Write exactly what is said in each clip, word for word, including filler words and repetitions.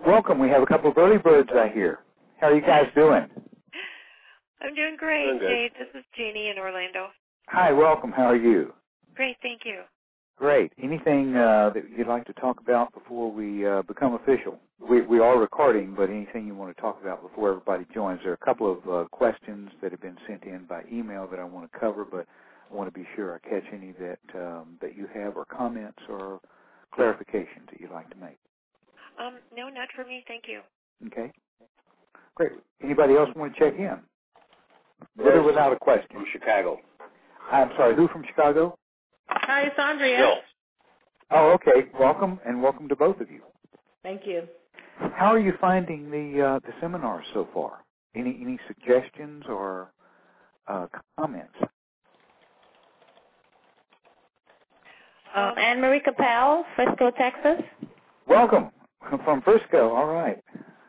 Welcome. We have a couple of early birds out here. How are you guys doing? I'm doing great, Doing good. Dave. This is Jeannie in Orlando. Hi, welcome. How are you? Great, thank you. Great. Anything uh, that you'd like to talk about before we uh, become official? We, we are recording, but anything you want to talk about before everybody joins? There are a couple of uh, questions that have been sent in by email that I want to cover, but I want to be sure I catch any that um, that you have, or comments or clarifications that you'd like to make. Um, no, not for me, thank you. Okay. Great. Anybody else want to check in? With or without a question? From Chicago. I'm sorry, who from Chicago? Hi, it's Andrea. Bill. Oh, okay. Welcome, and welcome to both of you. Thank you. How are you finding the uh, the seminar so far? Any any suggestions or uh, comments? Um, Anne Marie Capel, Frisco, Texas. Welcome from Frisco. All right.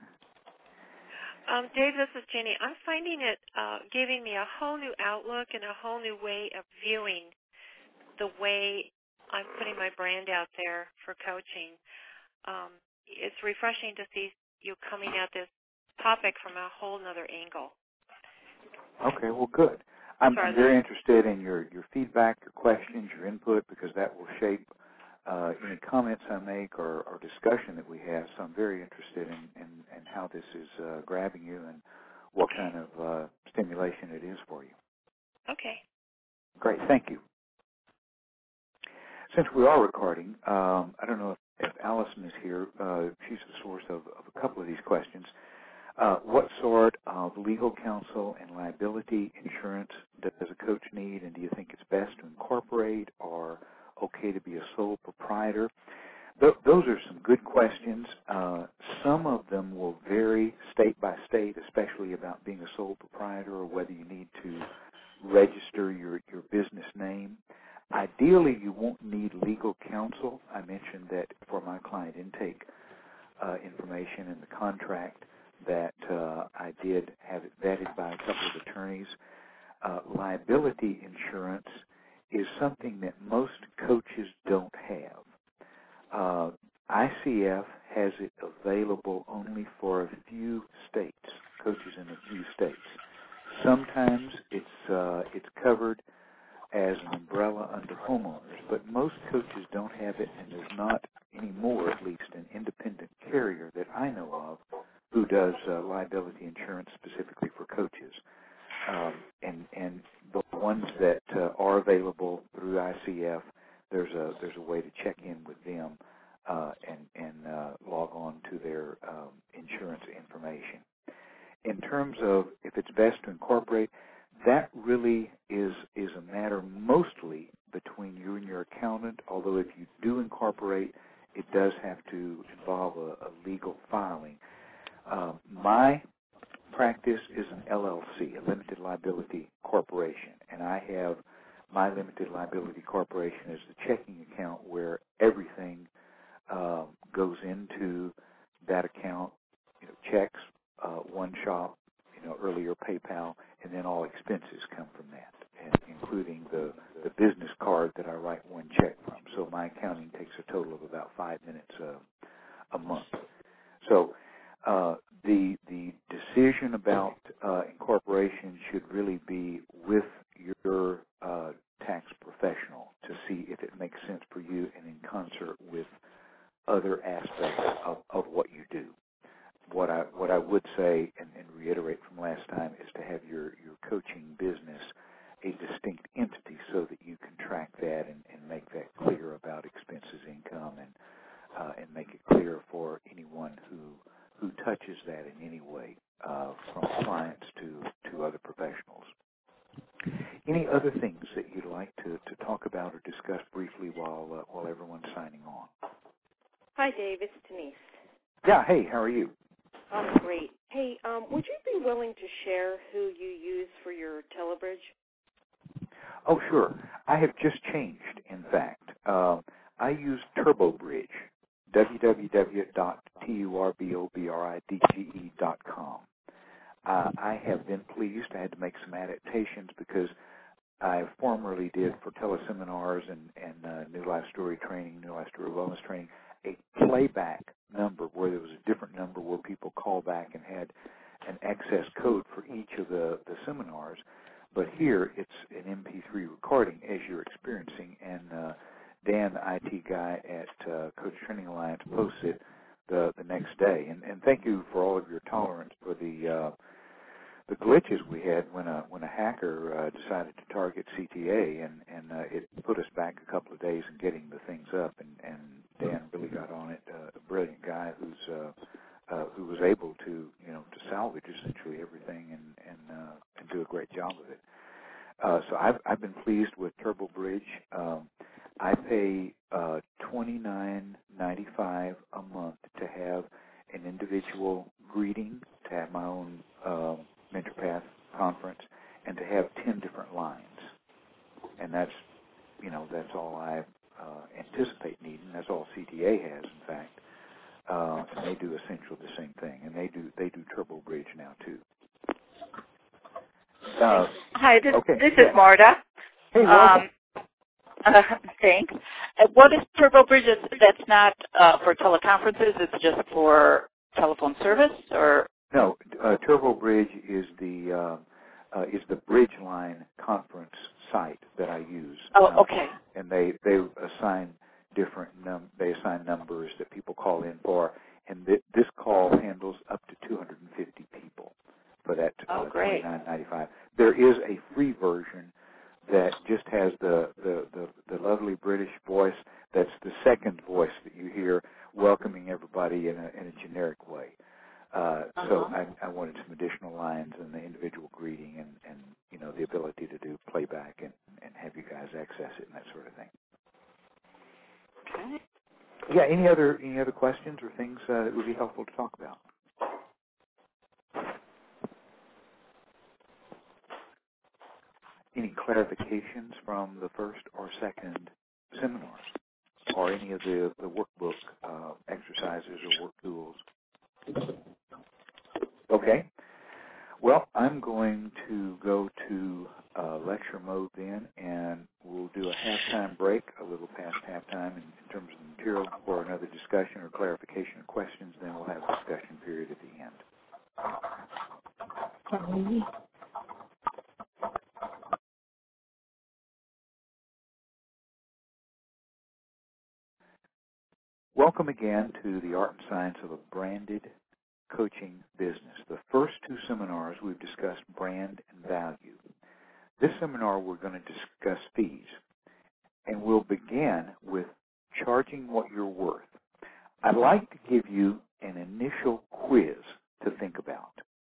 Um, Dave, this is Jeannie. I'm finding it uh, giving me a whole new outlook and a whole new way of viewing the way I'm putting my brand out there for coaching. Um, it's refreshing to see you coming at this topic from a whole other angle. Okay, well, good. I'm, Sorry, I'm very interested in your, your feedback, your questions, your input, because that will shape uh, any comments I make or, or discussion that we have. So I'm very interested in, in, in how this is uh, grabbing you and what kind of uh, stimulation it is for you. Okay. Great, thank you. Since we are recording, um, I don't know if, if Allison is here. Uh, she's the source of, of a couple of these questions. Uh, what sort of legal counsel and liability insurance does a coach need, and do you think it's best to incorporate or okay to be a sole proprietor? Th- those are some good questions. Uh, some of them will vary state by state, especially about being a sole proprietor or whether you need to register your, your business name. Ideally, you won't need legal counsel. I mentioned that for my client intake uh, information in the contract that uh, I did have it vetted by a couple of attorneys. Uh, liability insurance is something that most coaches don't have. Uh, I C F has it available only for a few states, coaches in a few states. Sometimes it's uh, it's covered as an umbrella under homeowners, but most coaches don't have it, and there's not anymore, at least, an independent carrier that I know of who does uh, liability insurance specifically for coaches. Um, and and the ones that uh, are available through I C F, there's a there's a way to check in with them uh, and and uh, log on to their um, insurance information. In terms of if it's best to incorporate, that really is is a matter mostly between you and your accountant, although if you do incorporate, it does have to involve a, a legal filing. Uh, my practice is an L L C, a limited liability corporation, and I have my limited liability corporation as the checking account where everything uh, goes into that account, you know, checks, uh, one shop, you know, earlier PayPal, and then all expenses come from that, and including the, the business card that I write one check from. So my accounting takes a total of about five minutes a, a month. So uh, the the decision about uh, incorporation should really be with your uh, tax professional to see if it makes sense for you and in concert with other aspects of, of what you do. What I what I would say and, and reiterate from last time is to have your, your coaching business a distinct entity so that you can track that and, and make that clear about expenses, income, and uh, and make it clear for anyone who who touches that in any way, uh, from clients to, to other professionals. Any other things that you'd like to, to talk about or discuss briefly while uh, while everyone's signing on? Hi, Dave. It's Denise. Yeah, hey, how are you? I'm great. Hey, um, would you be willing to share who you use for your Telebridge? Oh, sure. I have just changed, in fact. Uh, I use TurboBridge, w w w dot turbobridge dot com. Uh, I have been pleased. I had to make some adaptations because I formerly did for teleseminars and, and uh, New Life Story training, New Life Story wellness training, a playback number where there was a different number where people called back and had an access code for each of the, the seminars. But here it's an M P three recording as you're experiencing, and uh, Dan, the I T guy at uh, Coach Training Alliance, posts it the, the next day. And, and thank you for all of your tolerance for the uh, the glitches we had when a when a hacker uh, decided to target C T A, and and uh, it put us back a couple of days in getting the things up. And, and Dan really got on it. Uh, a brilliant guy who's uh, uh, who was able to you know to salvage essentially everything and and uh, and do a great job of it. Uh, so I've I've been pleased with Turbo Bridge. Um, I pay uh, twenty-nine ninety-five a month to have an individual greeting, to have my own uh, MentorPath conference, and to have ten different lines. And that's, you know, that's all I uh, anticipate needing. That's all C T A has, in fact. Uh, and they do essentially the same thing. And they do they do Turbo Bridge now too. Uh, Hi, this, okay. this is Marta. Hey, welcome. Um, uh, thanks. Uh, what is Turbo Bridge? That's not uh, for teleconferences. It's just for telephone service, or no? Uh, Turbo Bridge is the uh, uh, is the Bridgeline conference site that I use. Oh, uh, okay. And they they assign different num they assign numbers that people call in for, and th- this call handles up to two hundred fifty people for that uh, oh, great. twenty-nine ninety-five. There is a free version that just has the, the, the, the lovely British voice. That's the second voice that you hear welcoming everybody in a, in a generic way. Uh, uh-huh. So I, I wanted some additional lines and the individual greeting and, and you know the ability to do playback and, and have you guys access it and that sort of thing. Okay. Yeah. Any other any other questions or things uh, that would be helpful to talk about? Any clarifications from the first or second seminars, or any of the, the workbook uh, exercises or work tools? Okay. Well, I'm going to go to uh, lecture mode then, and we'll do a halftime break, a little past halftime in, in terms of the material for another discussion or clarification of questions. Then we'll have a discussion period at the end. Welcome again to the Art and Science of a Branded Coaching Business. The first two seminars we've discussed brand and value. This seminar we're going to discuss fees, and we'll begin with charging what you're worth. I'd like to give you an initial quiz to think about.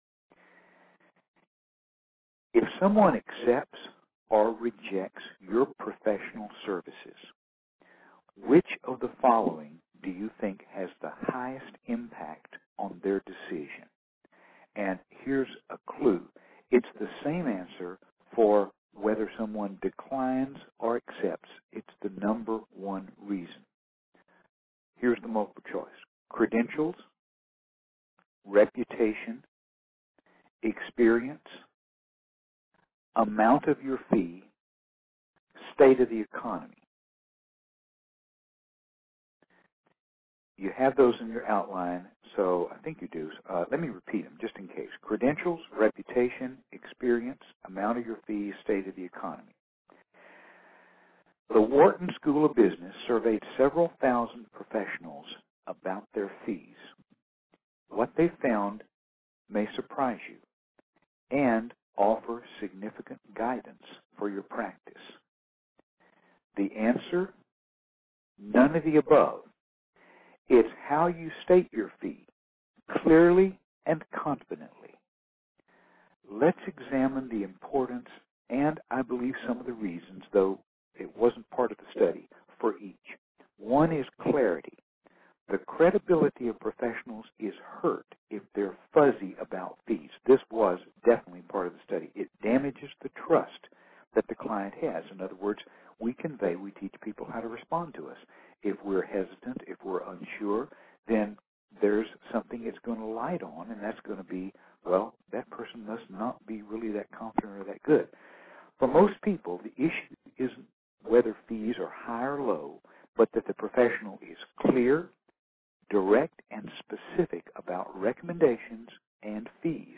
If someone accepts or rejects your professional services, which of the following do you think has the highest impact on their decision? And here's a clue. It's the same answer for whether someone declines or accepts. It's the number one reason. Here's the multiple choice. Credentials, reputation, experience, amount of your fee, state of the economy. You have those in your outline, so I think you do. Uh, let me repeat them just in case. Credentials, reputation, experience, amount of your fees, state of the economy. The Wharton School of Business surveyed several thousand professionals about their fees. What they found may surprise you and offer significant guidance for your practice. The answer, none of the above. It's how you state your fee, clearly and confidently. Let's examine the importance and, I believe, some of the reasons, though it wasn't part of the study, for each. One is clarity. The credibility of professionals is hurt if they're fuzzy about fees. This was definitely part of the study. It damages the trust that the client has. In other words, we convey, we teach people how to respond to us. If we're hesitant, if we're unsure, then there's something it's going to light on, and that's going to be, well, that person must not be really that confident or that good. For most people, the issue isn't whether fees are high or low, but that the professional is clear, direct and specific about recommendations and fees.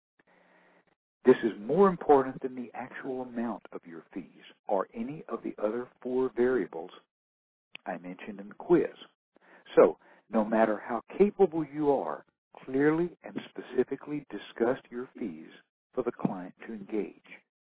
This is more important than the actual amount of your fees or any of the other four variables I mentioned in the quiz. So, no matter how capable you are, clearly and specifically discuss your fees for the client to engage.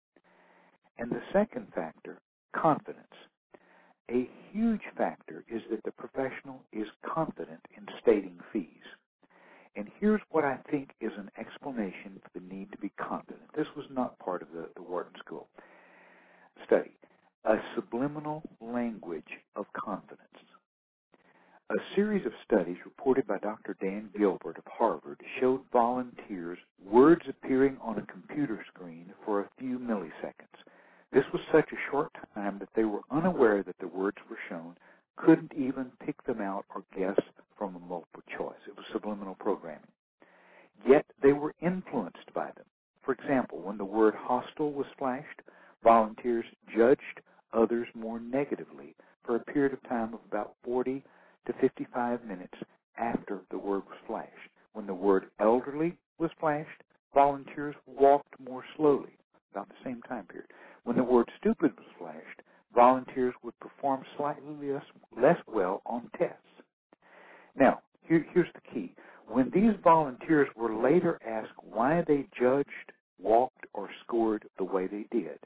And the second factor, confidence. A huge factor is that the professional is confident in stating fees. And here's what I think is an explanation for the need to be confident. This was not part of the, the Wharton School study. A subliminal language of confidence. A series of studies reported by Doctor Dan Gilbert of Harvard showed volunteers words appearing on a computer screen for a few milliseconds. This was such a short time that they were unaware that the words were shown, couldn't even pick them out or guess from a multiple choice. It was subliminal programming. Yet they were influenced by them. For example, when the word hostile was flashed, volunteers judged others more negatively for a period of time of about forty to fifty-five minutes after the word was flashed. When the word elderly was flashed, volunteers walked more slowly, about the same time period. When the word stupid was flashed, volunteers would perform slightly less, less well on tests. Now, here, here's the key. When these volunteers were later asked why they judged, walked, or scored the way they did,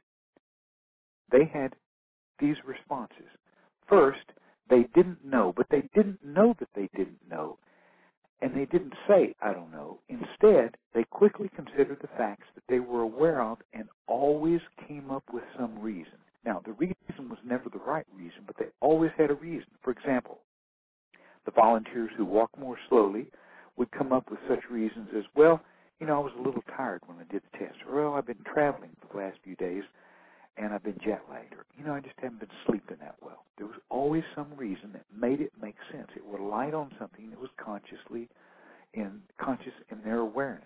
they had these responses. First, they didn't know, but they didn't know that they didn't know, and they didn't say, I don't know. Instead, they quickly considered the facts that they were aware of and always came up with some reason. Now, the reason was never the right reason, but they always had a reason. For example, the volunteers who walked more slowly would come up with such reasons as, well, you know, I was a little tired when I did the test. Or, well, I've been traveling for the last few days, and I've been jet-lagged. Or, you know, I just haven't been sleeping that well. There was always some reason that made it make sense. It relied on something that was consciously in, conscious in their awareness.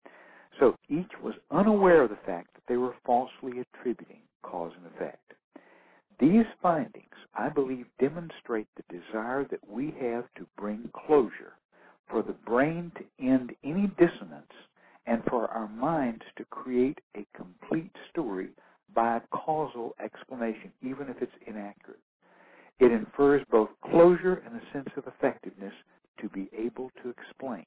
So each was unaware of the fact that they were falsely attributing cause and effect. These findings, I believe, demonstrate the desire that we have to bring closure, for the brain to end any dissonance, and for our minds to create a complete story by a causal explanation, even if it's inaccurate. It infers both closure and a sense of effectiveness to be able to explain.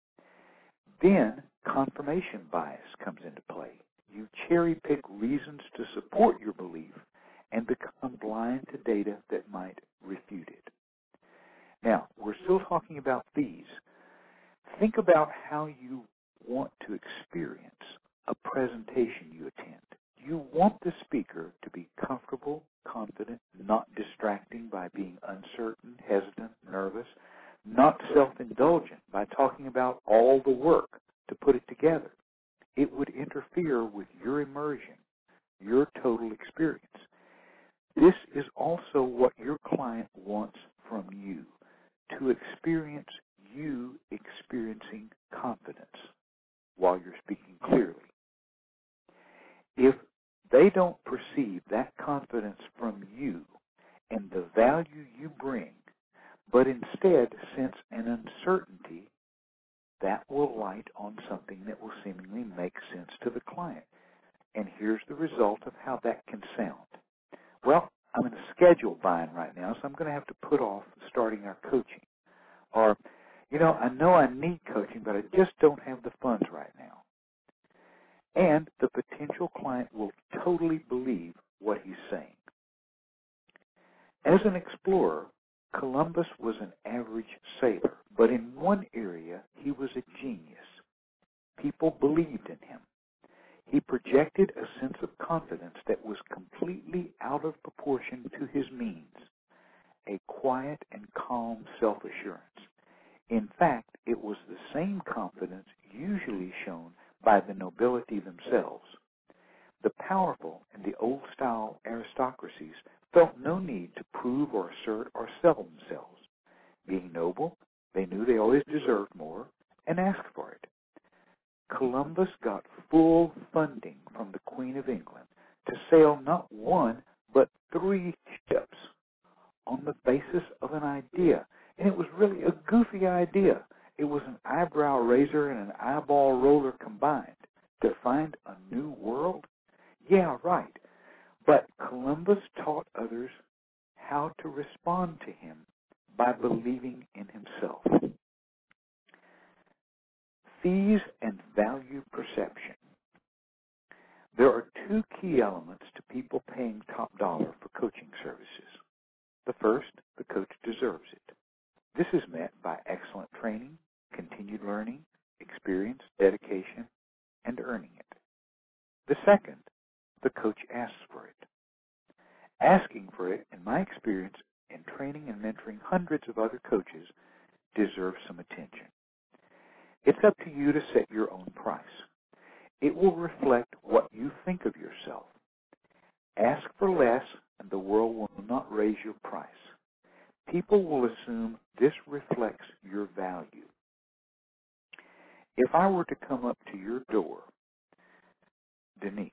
Then confirmation bias comes into play. You cherry-pick reasons to support your belief and become blind to data that might refute it. Now, we're still talking about fees. Think about how you want to experience a presentation you attend. You want the speaker to be comfortable, confident, not distracting by being uncertain, hesitant, nervous, not self-indulgent by talking about all the work to put it together. It would interfere with your immersion, your total experience. This is also what your client wants from you, to experience you experiencing confidence while you're speaking clearly. If they don't perceive that confidence from you and the value you bring, but instead sense an uncertainty, that will light on something that will seemingly make sense to the client. And here's the result of how that can sound. Well, I'm in a schedule bind right now, so I'm going to have to put off starting our coaching. Or, you know, I know I need coaching, but I just don't have the funds right now. And the potential client will totally believe what he's saying. As an explorer, Columbus was an average sailor, but in one area he was a genius. People believed in him. He projected a sense of confidence that was completely out of proportion to his means, a quiet and calm self-assurance. In fact, it was the same confidence usually shown by the nobility themselves. The powerful and the old-style aristocracies felt no need to prove or assert or sell themselves. Being noble, they knew they always deserved more and asked for it. Columbus got full funding from the Queen of England to sail not one, but three ships on the basis of an idea. And it was really a goofy idea. It was an eyebrow raiser and an eyeball roller combined to find a new world? Yeah, right. But Columbus taught others how to respond to him by believing in himself. Fees and value perception. There are two key elements to people paying top dollar for coaching services. The first, the coach deserves it. This is met by excellent training, continued learning, experience, dedication, and earning it. The second, the coach asks for it. Asking for it, in my experience in training and mentoring hundreds of other coaches, deserves some attention. It's up to you to set your own price. It will reflect what you think of yourself. Ask for less, and the world will not raise your price. People will assume this reflects your value. If I were to come up to your door, Denise,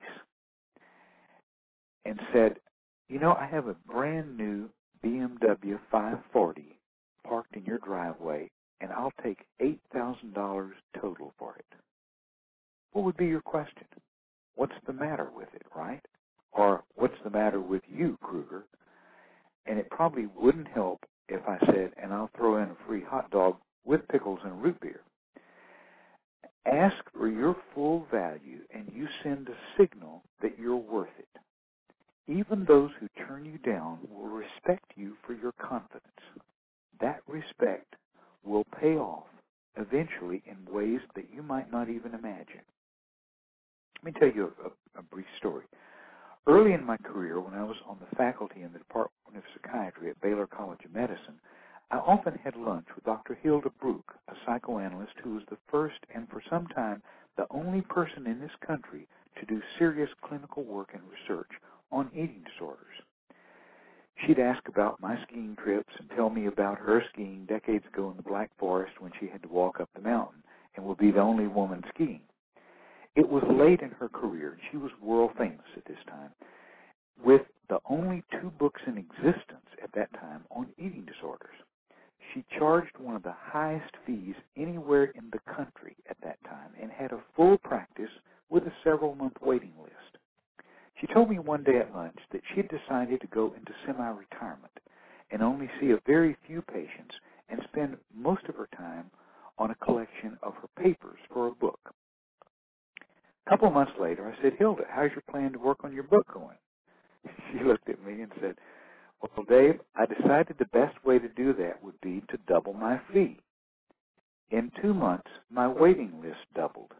and said, you know, I have a brand new B M W five forty parked in your driveway, and I'll take eight thousand dollars total for it, what would be your question? What's the matter with it, right? Or what's the matter with you, Kruger? And it probably wouldn't help if I said, and I'll throw in a free hot dog with pickles and root beer. Ask for your full value, and you send a signal that you're worth it. Even those who turn you down will respect you for your confidence. That respect will pay off eventually in ways that you might not even imagine. Let me tell you a, a, a brief story. Early in my career, when I was on the faculty in the Department of Psychiatry at Baylor College of Medicine, I often had lunch with Doctor Hilda Bruck, a psychoanalyst who was the first and for some time the only person in this country to do serious clinical work and research on eating disorders. She'd ask about my skiing trips and tell me about her skiing decades ago in the Black Forest when she had to walk up the mountain and would be the only woman skiing. It was late in her career, and she was world famous at this time, with the only two books in existence at that time on eating disorders. She charged one of the highest fees anywhere in the country at that time and had a full practice with a several-month waiting list. She told me one day at lunch that she had decided to go into semi-retirement and only see a very few patients and spend most of her time on a collection of her papers for a book. A couple of months later, I said, Hilda, how's your plan to work on your book going? She looked at me and said, well, Dave, I decided the best way to do that would be to double my fee. In two months, my waiting list doubled.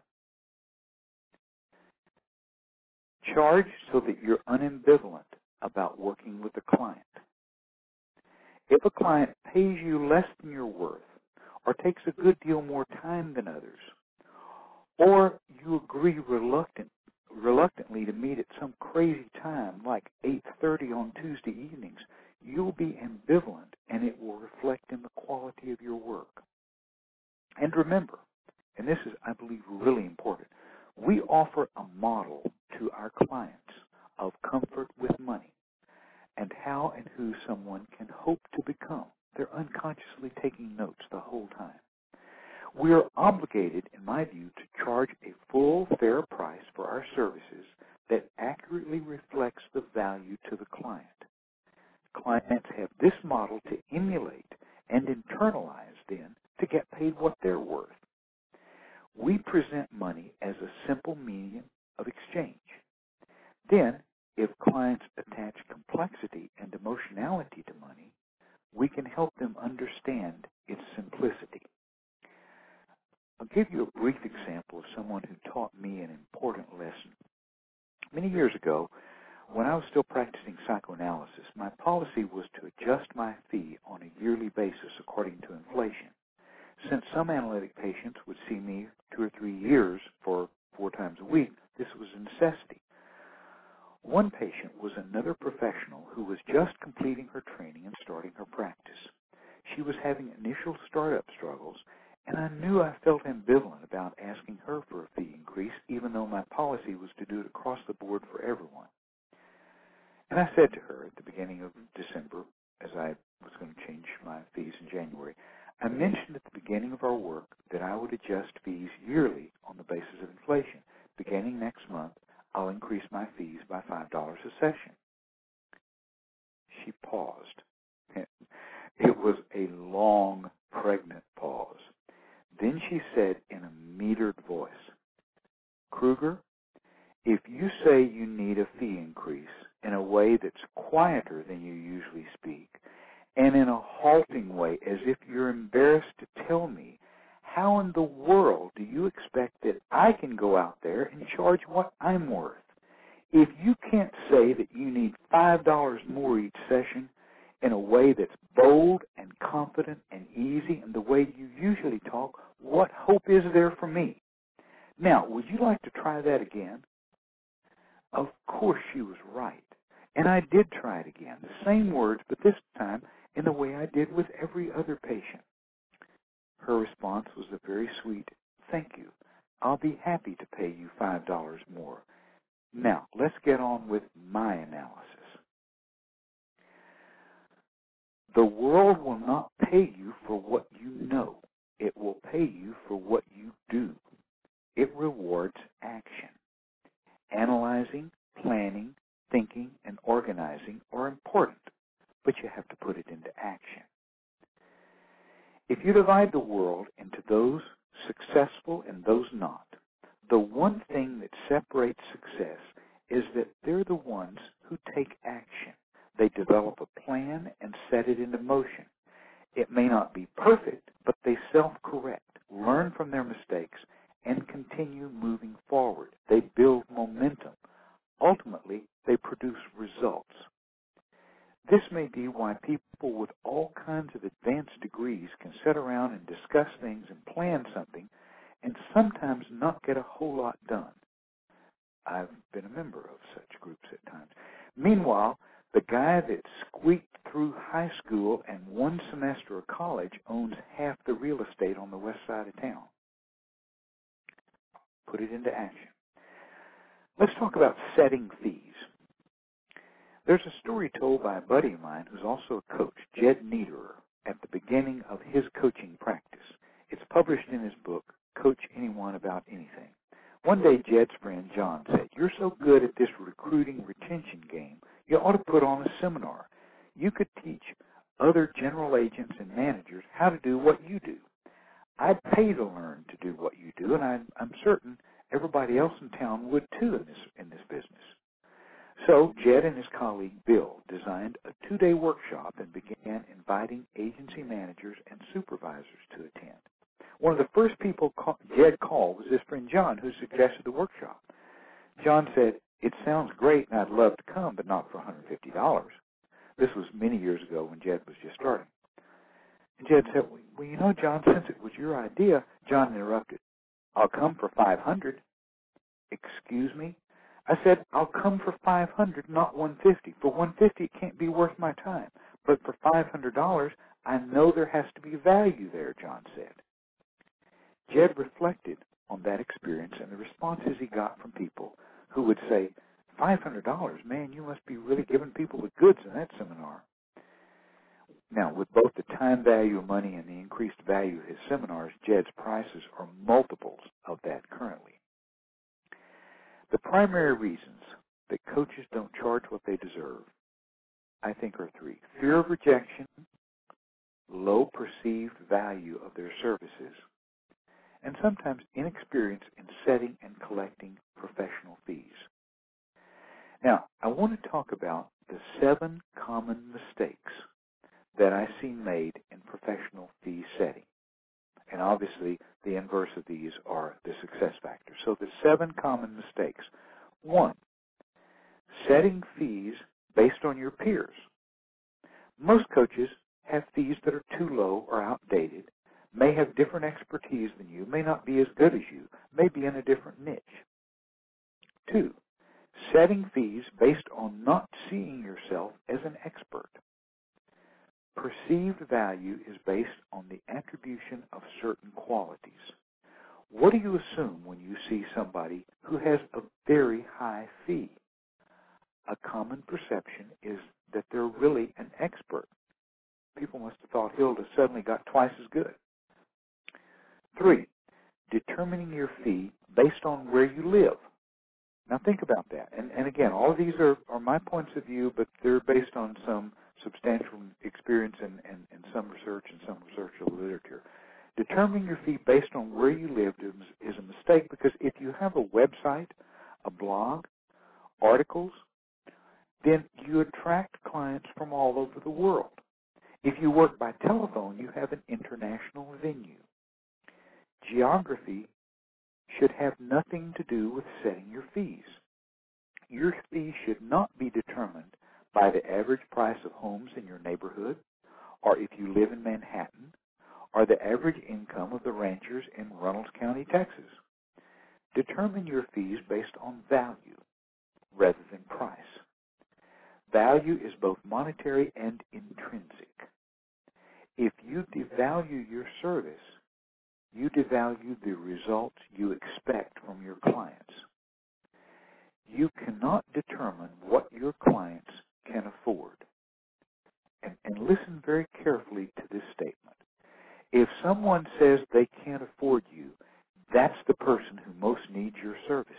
Charge so that you're unambivalent about working with a client. If a client pays you less than you're worth, or takes a good deal more time than others, or you agree reluctant, reluctantly to meet at some crazy time like eight thirty on Tuesday evenings, you'll be ambivalent, and it will reflect in the quality of your work. And remember, and this is, I believe, really important, we offer a model to our clients of comfort with money and how and who someone can hope to become. They're unconsciously taking notes the whole time. We are obligated, in my view, to charge a full, fair price for our services that accurately reflects the value to the client. Clients have this model to emulate and internalize, then, to get paid what they're worth. We present money as a simple medium of exchange. Then, if clients attach complexity and emotionality to money, we can help them understand its simplicity. I'll give you a brief example of someone who taught me an important lesson. Many years ago, when I was still practicing psychoanalysis, my policy was to adjust my fee on a yearly basis according to inflation. Since some analytic patients would see me two or three years for four times a week, this was a necessity. One patient was another professional who was just completing her training and starting her practice. She was having initial startup struggles, and I knew I felt ambivalent about asking her for a fee increase, even though my policy was to do it across the board for everyone. And I said to her at the beginning of December, as I was going to change my fees in January, I mentioned at the beginning of our work that I would adjust fees yearly on the basis of inflation. Beginning next month, I'll increase my fees by five dollars a session. She paused. It was a long, pregnant pause. Then she said in a metered voice, Kruger, if you say you need a fee increase in a way that's quieter than you usually speak, and in a halting way, as if you're embarrassed to tell me, how in the world do you expect that I can go out there and charge what I'm worth? If you can't say that you need five dollars more each session in a way that's bold and confident and easy and the way you usually talk, what hope is there for me? Now, would you like to try that again? Of course she was right. And I did try it again, the same words, but this time in the way I did with every other patient. Her response was a very sweet, thank you. I'll be happy to pay you five dollars more. Now, let's get on with my analysis. The world will not pay you for what you know. It will pay you for what you do. It rewards action. Analyzing, planning, thinking, and organizing are important, but you have to put it into action. If you divide the world into those successful and those not, the one thing that separates success is that they're the ones who take action. They develop a plan and set it into motion. It may not be perfect, but they self-correct, learn from their mistakes, and continue moving forward. They build momentum. Ultimately, they produce results. This may be why people with all kinds of advanced degrees can sit around and discuss things and plan something and sometimes not get a whole lot done. I've been a member of such groups at times. Meanwhile, the guy that squeaked through high school and one semester of college owns half the real estate on the west side of town. Put it into action. Let's talk about setting fees. There's a story told by a buddy of mine who's also a coach, Jed Niederer, at the beginning of his coaching practice. It's published in his book, Coach Anyone About Anything. One day, Jed's friend John said, "You're so good at this recruiting retention game, you ought to put on a seminar. You could teach other general agents and managers how to do what you do. I'd pay to learn to do what you do, and I'm, I'm certain everybody else in town would too in this, in this business." So Jed and his colleague Bill designed a two-day workshop and began inviting agency managers and supervisors to attend. One of the first people call, Jed called was his friend John, who suggested the workshop. John said, "It sounds great and I'd love to come, but not for one hundred fifty dollars. This was many years ago when Jed was just starting. And Jed said, "Well, you know, John, since it was your idea," John interrupted, "I'll come for five hundred dollars. "Excuse me?" I said, "I'll come for five hundred dollars, not one hundred fifty dollars. For one hundred fifty dollars, it can't be worth my time. But for five hundred dollars, I know there has to be value there," John said. Jed reflected on that experience and the responses he got from people who would say, five hundred dollars, man, you must be really giving people the goods in that seminar. Now, with both the time value of money and the increased value of his seminars, Jed's prices are multiples of that currently. The primary reasons that coaches don't charge what they deserve, I think, are three. Fear of rejection, low perceived value of their services, and sometimes inexperience in setting and collecting professional fees. Now, I want to talk about the seven common mistakes that I see made in professional fee setting. And obviously, the inverse of these are the success factors. So the seven common mistakes. One, setting fees based on your peers. Most coaches have fees that are too low or outdated, may have different expertise than you, may not be as good as you, may be in a different niche. Two, setting fees based on not seeing yourself as an expert. Perceived value is based on the attribution of certain qualities. What do you assume when you see somebody who has a very high fee? A common perception is that they're really an expert. People must have thought Hilda suddenly got twice as good. Three, determining your fee based on where you live. Now think about that. And, and again, all of these are, are my points of view, but they're based on some substantial experience and, and, and some research and some research of literature. Determining your fee based on where you live is, is a mistake, because if you have a website, a blog, articles, then you attract clients from all over the world. If you work by telephone, you have an international venue. Geography should have nothing to do with setting your fees. Your fee should not be determined by the average price of homes in your neighborhood, or if you live in Manhattan, or the average income of the ranchers in Reynolds County, Texas. Determine your fees based on value rather than price. Value is both monetary and intrinsic. If you devalue your service, you devalue the results you expect from your clients. You cannot determine what your clients can afford. And, and listen very carefully to this statement. If someone says they can't afford you, that's the person who most needs your services.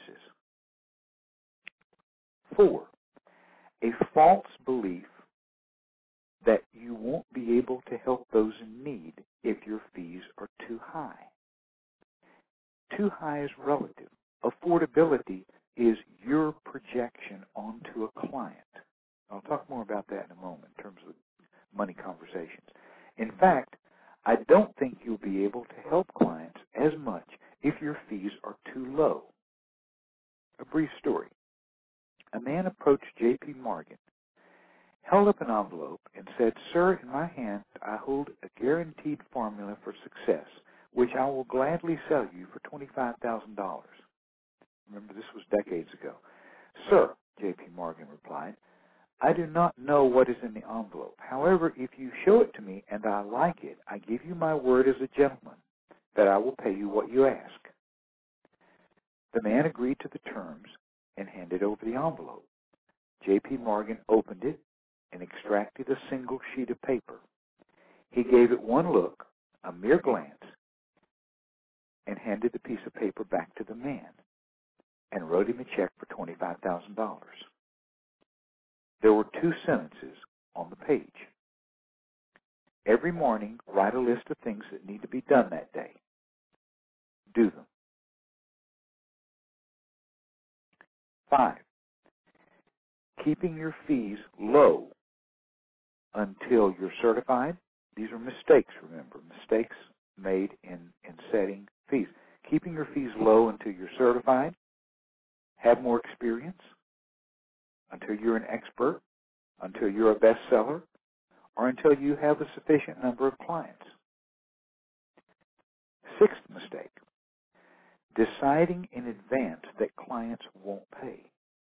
Four, a false belief that you won't be able to help those in need if your fees are too high. Too high is relative. Affordability is your projection onto a client. I'll talk more about that in a moment in terms of money conversations. In fact, I don't think you'll be able to help clients as much if your fees are too low. A brief story. A man approached J P Morgan, held up an envelope, and said, "Sir, in my hand I hold a guaranteed formula for success, which I will gladly sell you for twenty-five thousand dollars. Remember, this was decades ago. "Sir," J P Morgan replied, "I do not know what is in the envelope. However, if you show it to me and I like it, I give you my word as a gentleman that I will pay you what you ask." The man agreed to the terms and handed over the envelope. J P Morgan opened it and extracted a single sheet of paper. He gave it one look, a mere glance, and handed the piece of paper back to the man and wrote him a check for twenty-five thousand dollars. There were two sentences on the page. Every morning, write a list of things that need to be done that day. Do them. Five, keeping your fees low until you're certified. These are mistakes, remember, mistakes made in, in setting fees. Keeping your fees low until you're certified, have more experience, until you're an expert, until you're a bestseller, or until you have a sufficient number of clients. Sixth mistake, deciding in advance that clients won't pay.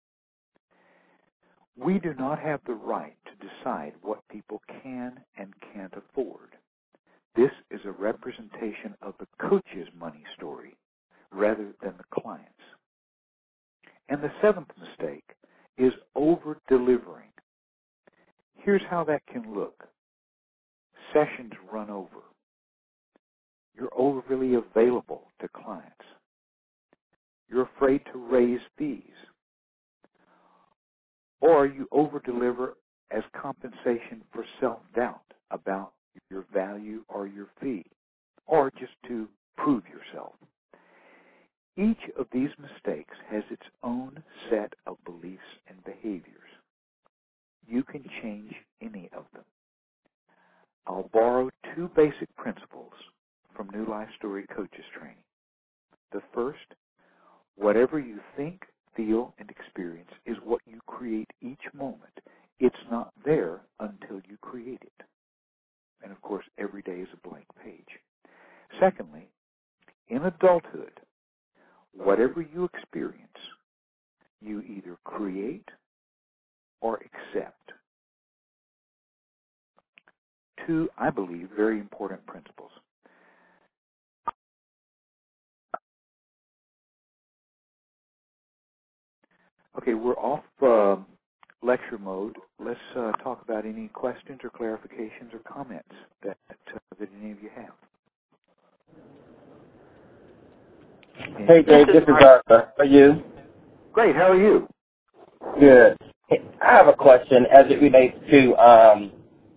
We do not have the right to decide what people can and can't afford. This is a representation of the coach's money story rather than the client's. And the seventh mistake is over-delivering. Here's how that can look. Sessions run over. You're overly available to clients. You're afraid to raise fees. Or you over-deliver as compensation for self-doubt about your value or your fee, or just to prove yourself. Each of these mistakes has its own set of beliefs and behaviors. You can change any of them. I'll borrow two basic principles from New Life Story Coaches Training. The first, whatever you think, feel, and experience is what you create each moment. It's not there until you create it. And of course, every day is a blank page. Secondly, in adulthood, whatever you experience, you either create or accept. Two, I believe, very important principles. Okay, we're off uh, lecture mode, let's uh, talk about any questions or clarifications or comments that uh, that any of you have. Hey, Dave, this is Arthur. How are you? Great. How are you? Good. I have a question as it relates to um,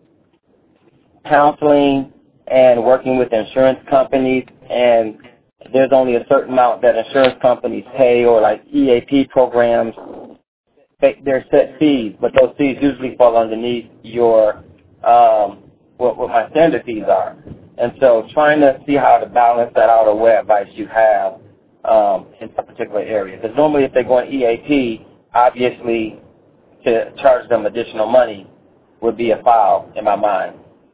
counseling and working with insurance companies, and there's only a certain amount that insurance companies pay, or like E A P programs, they're set fees, but those fees usually fall underneath your um, what, what my standard fees are. And so trying to see how to balance that out, or what advice you have um, in that particular area. Because normally if they go on E A P, obviously to charge them additional money would be a foul in my mind.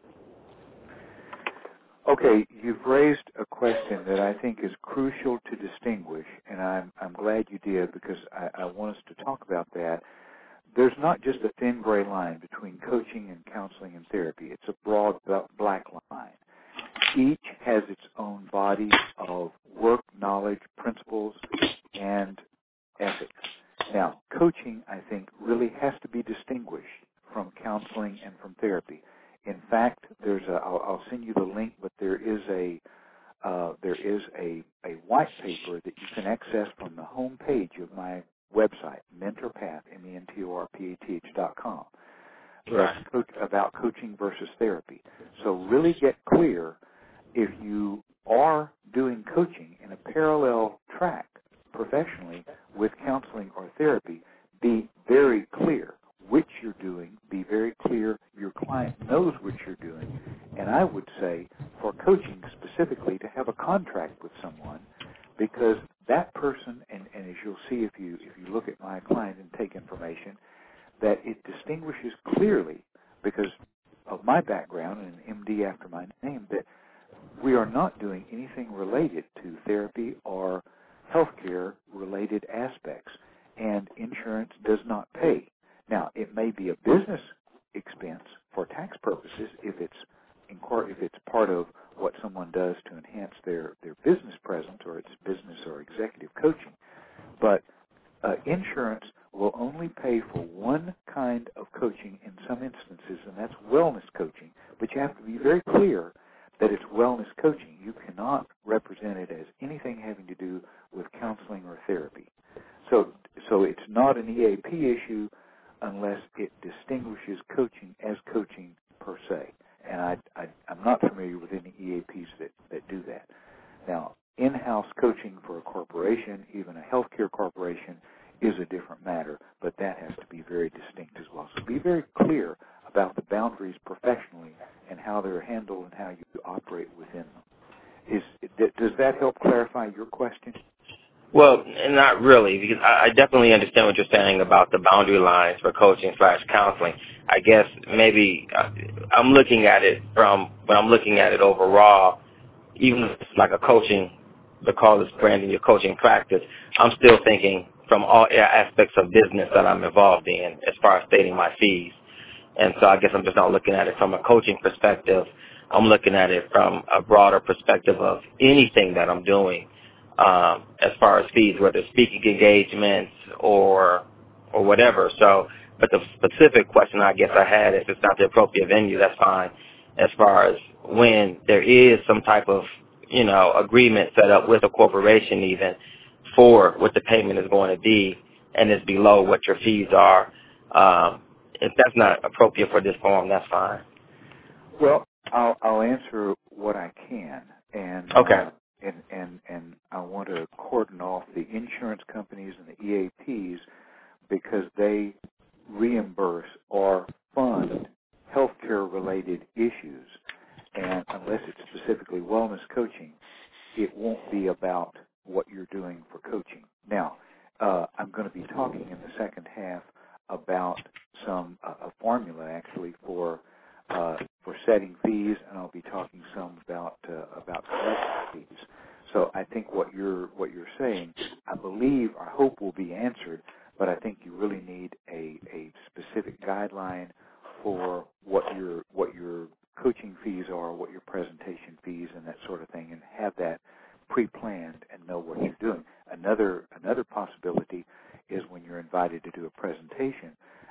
Okay, you've raised a question that I think is crucial to distinguish, and I'm, I'm glad you did, because I, I want us to talk about that. There's not just a thin gray line between coaching and counseling and therapy. It's a broad black line. Each has its own body of work, knowledge, principles, and ethics. Now, coaching, I think, really has to be distinguished from counseling and from therapy. In fact, there's a, I'll, I'll send you the link, but there is a uh, there is a, a white paper that you can access from the home page of my website, MentorPath, M E N T O R P A T H dot com, Right. that's co- about coaching versus therapy. So really get clear, if you are doing coaching in a parallel track professionally with counseling or therapy, be very clear which you're doing, be very clear your client knows what you're doing, and I would say for coaching specifically to have a contract with someone, because that person, and, and as you'll see if you if you look at my client and take information, that it distinguishes clearly, because of my background and an M D after my name, that we are not doing anything related to therapy or healthcare related aspects, and insurance does not pay. Now, it may be a business expense for tax purposes if it's in court, if it's part of what someone does to enhance their, their business presence, or it's business or executive coaching. But uh, insurance will only pay for one kind of coaching in some instances, and that's wellness coaching. But you have to be very clear that it's wellness coaching. You cannot represent it as anything having to do with counseling or therapy. So, so it's not an E A P issue unless it distinguishes coaching as coaching per se. And I, I, I'm not familiar with any E A Ps that, that do that. Now, in-house coaching for a corporation, even a healthcare corporation, is a different matter, but that has to be very distinct as well. So be very clear about the boundaries professionally and how they're handled and how you operate within them. Is, does that help clarify your question? Well, not really, because I definitely understand what you're saying about the boundary lines for coaching slash counseling. I guess maybe I'm looking at it from, when I'm looking at it overall, even if it's like a coaching, the call is branding your coaching practice, I'm still thinking from all aspects of business that I'm involved in as far as stating my fees. And so I guess I'm just not looking at it from a coaching perspective. I'm looking at it from a broader perspective of anything that I'm doing. Um, as far as fees, whether speaking engagements or or whatever. So, but the specific question I guess I had, if it's not the appropriate venue, that's fine. As far as when there is some type of, you know, agreement set up with a corporation even for what the payment is going to be, and it's below what your fees are, um, if that's not appropriate for this forum, that's fine. Well, I'll, I'll answer what I can. And okay. Uh, And, and, and I want to cordon off the insurance companies and the E A Ps because they reimburse or fund healthcare-related issues. And unless it's specifically wellness coaching, it won't be about what you're doing for coaching. Now, uh, I'm going to be talking in the second half about some uh, a formula actually for uh, for setting fees, and I'll be talking some about uh, about collecting fees. So I think what you're what you're saying, I believe, I hope will be answered, but I think you really need a, a specific guideline for what your what your coaching fees are, what your presentation fees, and that sort of thing, and have that pre-planned and know what you're doing. Another another possibility is when you're invited to do a presentation,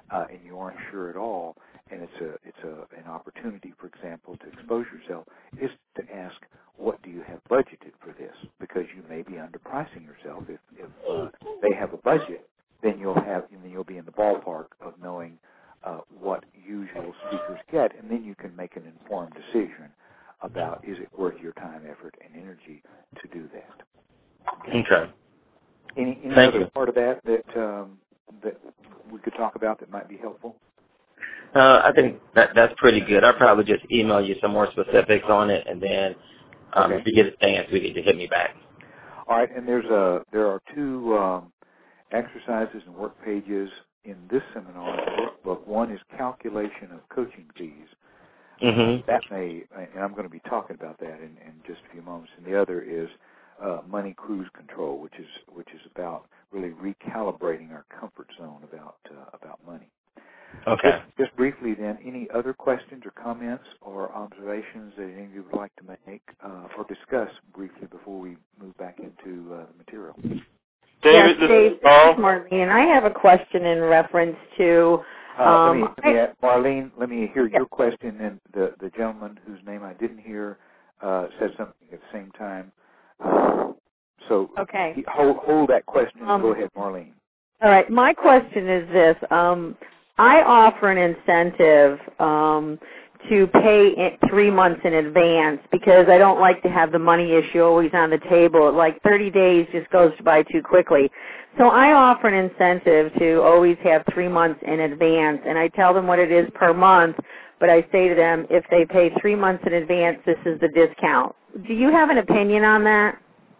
uh, and you aren't sure at all, and it's a it's a an opportunity, for example, to expose yourself, is to ask, what do you have budgeted for this? Because you may be underpricing yourself. If if uh, they have a budget, then you'll have then you'll be in the ballpark of knowing uh, what usual speakers get, and then you can make an informed decision about, is it worth your time, effort, and energy to do that. Okay. Any, any Thank other you. part of that that um, that we could talk about that might be helpful? Uh, I think that that's pretty good. I'll probably just email you some more specifics on it, and then um, Okay. if you get a chance, we can just hit me back. All right, and there's a there are two um, exercises and work pages in this seminar workbook. One is calculation of coaching fees. Mm-hmm. That may, and I'm going to be talking about that in, in just a few moments. And the other is uh, money cruise control, which is which is about really recalibrating our comfort zone about uh, about money. Okay. Just, just briefly, then, any other questions or comments or observations that any of you would like to make uh, or discuss briefly before we move back into uh, the material? David, yes, this Dave, is Paul. this is Marlene. I have a question in reference to. Uh, um, let me, let me ask, Marlene, let me hear yeah. your question, and the, the gentleman whose name I didn't hear uh, said something at the same time. Uh, so Okay. he, hold, hold that question. Um, Go ahead, Marlene. All right. My question is this. Um, I offer an incentive um, to pay in three months in advance because I don't like to have the money issue always on the table. Like thirty days just goes by too quickly. So I offer an incentive to always have three months in advance, and I tell them what it is per month, but I say to them, if they pay three months in advance, this is the discount. Do you have an opinion on that?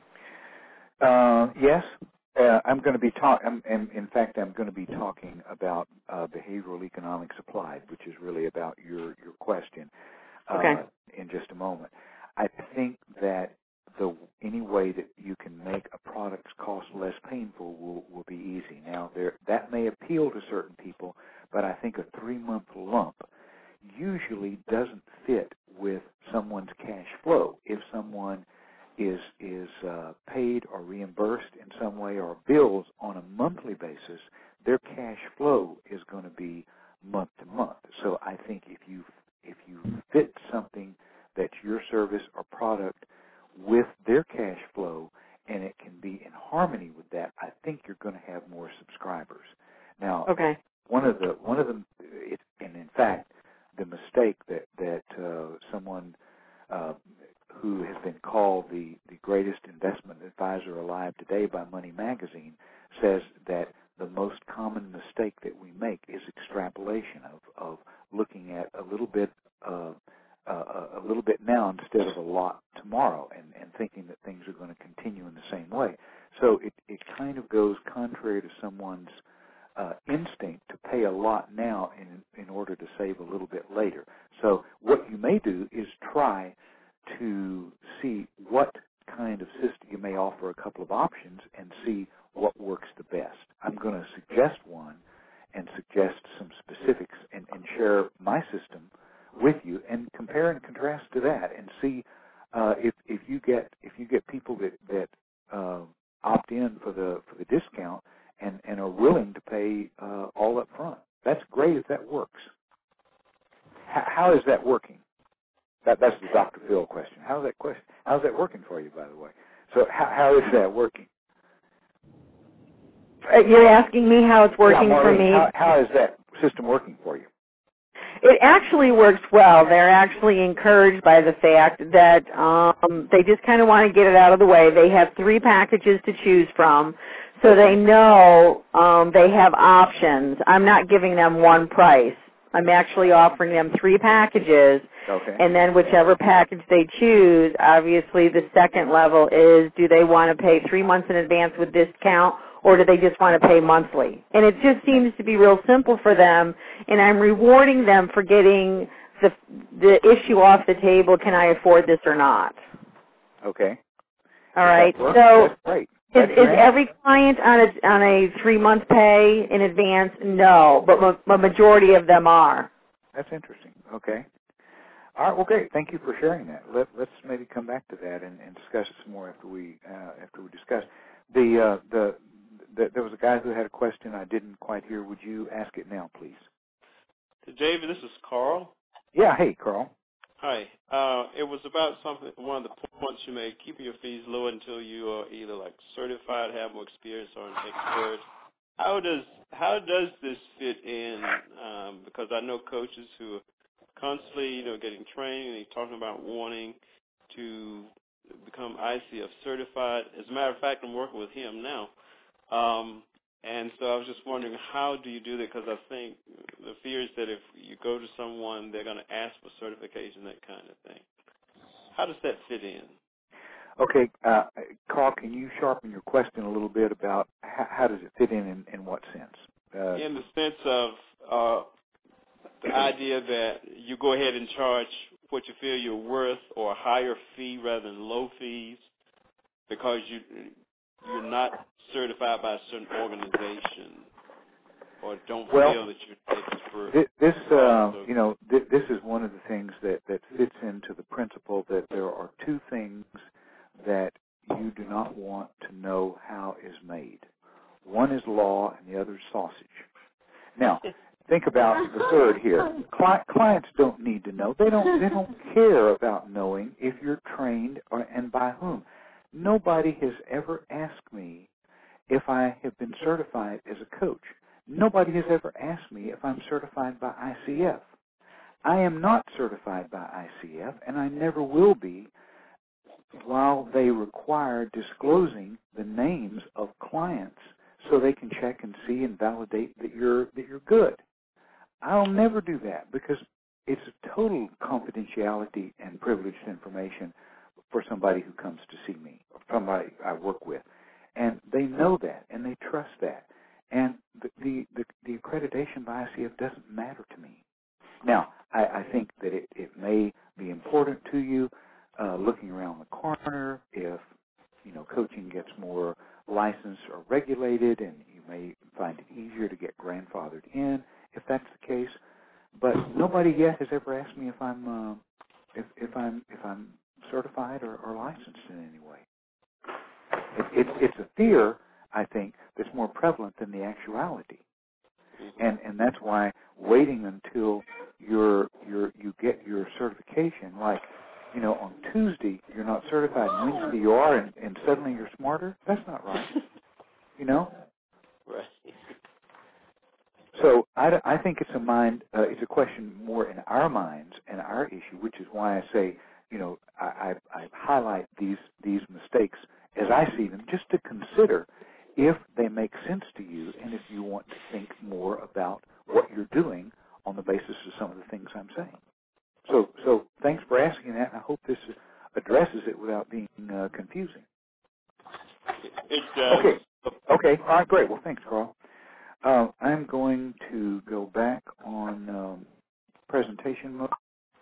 Uh, yes. Uh, I'm going to be talking, in fact, I'm going to be talking about uh, behavioral economics applied, which is really about your, your question uh, Okay. in just a moment. I think that the any way that you can make a product's cost less painful will, will be easy. Now, there, that may appeal to certain people, but I think a three-month lump usually doesn't fit with someone's cash flow. If someone is is uh, paid or reimbursed in some way or bills on a monthly basis, their cash flow is going to be month to month. So I think if you if you fit something that's your service or product with their cash flow and it can be in harmony with that, I think you're going to have more subscribers. Now, Okay. one of the one of them, it, and in fact, the mistake that that uh, someone uh, who has been called the, the greatest investment advisor alive today by Money Magazine says that the most common mistake that we make is extrapolation of, of looking at a little bit uh, uh, a little bit now instead of a lot tomorrow, and, and thinking that things are going to continue in the same way. So it, it kind of goes contrary to someone's uh, instinct to pay a lot now in in order to save a little bit later. So what you may do is try to see what kind of system you may offer a couple of options and see what works the best. I'm going to suggest one and suggest some specifics and, and share my system with you and compare and contrast to that and see uh, if if you get if you get people that that uh, opt in for the for the discount and, and are willing to pay uh, all up front. That's great if that works. H- how is that working? That, that's the Doctor Phil question. How's that question? How's that working for you, by the way? So how, how is that working? You're asking me how it's working yeah, for me? How, how is that system working for you? It actually works well. They're actually encouraged by the fact that um, they just kind of want to get it out of the way. They have three packages to choose from, so they know um, they have options. I'm not giving them one price. I'm actually offering them three packages, okay. And then whichever package they choose, obviously the second level is, do they want to pay three months in advance with discount, or do they just want to pay monthly? And it just seems to be real simple for them, and I'm rewarding them for getting the the issue off the table, can I afford this or not? Okay. All right. So that's great. Is, is every client on a on a three month pay in advance? No, but ma- a majority of them are. That's interesting. Okay. All right. Well, great. Thank you for sharing that. Let, let's maybe come back to that and, and discuss it some more after we uh, after we discuss the uh, the th- there was a guy who had a question I didn't quite hear. Would you ask it now, please? David, this is Carl. Yeah, hey, Carl. Hi. Uh, it was about something, one of the points you made, keeping your fees low until you are either like certified, have more experience, or an expert. How does how does this fit in? Um, because I know coaches who are constantly, you know, getting trained, and they're talking about wanting to become I C F certified. As a matter of fact, I'm working with him now. Um, and so I was just wondering, how do you do that? Because I think the fear is that if you go to someone, they're going to ask for certification, that kind of thing. How does that fit in? Okay, uh, Carl, can you sharpen your question a little bit about how, how does it fit in, in, in what sense? Uh, in the sense of uh, the idea that you go ahead and charge what you feel you're worth, or a higher fee rather than low fees, because you, you're not certified by a certain organization, or don't well, feel that you're expert. This, this uh, you know, th- this is one of the things that, that fits into the principle that there are two things that you do not want to know how is made. One is law, and the other is sausage. Now, think about the third here. Cli- clients don't need to know. They don't. They don't care about knowing if you're trained or, and by whom. Nobody has ever asked me if I have been certified as a coach. Nobody has ever asked me if I'm certified by I C F. I am not certified by I C F, and I never will be while they require disclosing the names of clients so they can check and see and validate that you're that you're good. I'll never do that because it's a total confidentiality and privileged information for somebody who comes to see me, or somebody I work with. And they know that, and they trust that. And the, the, the, the accreditation by I C F doesn't matter to me. Now, I, I think that it, it may be important to you uh, looking around the corner if, you know, coaching gets more licensed or regulated, and you may find it easier to get grandfathered in if that's the case. But nobody yet has ever asked me if I'm uh, if, if I'm if I'm certified or, or licensed in any way. It, it, it's a fear, I think, that's more prevalent than the actuality, and and that's why waiting until you're you're you get your certification, like, you know, on Tuesday you're not certified, and Wednesday you are, and, and suddenly you're smarter. That's not right, you know. Right. So I, I think it's a mind, uh, it's a question more in our minds and our issue, which is why I say, you know, I, I, I highlight these these mistakes as I see them, just to consider if they make sense to you, and if you want to think more about what you're doing on the basis of some of the things I'm saying. So, so thanks for asking that, and I hope this addresses it without being uh, confusing. It does. Okay. Okay. All right. Great. Well, thanks, Carl. Uh, I'm going to go back on um, presentation mode.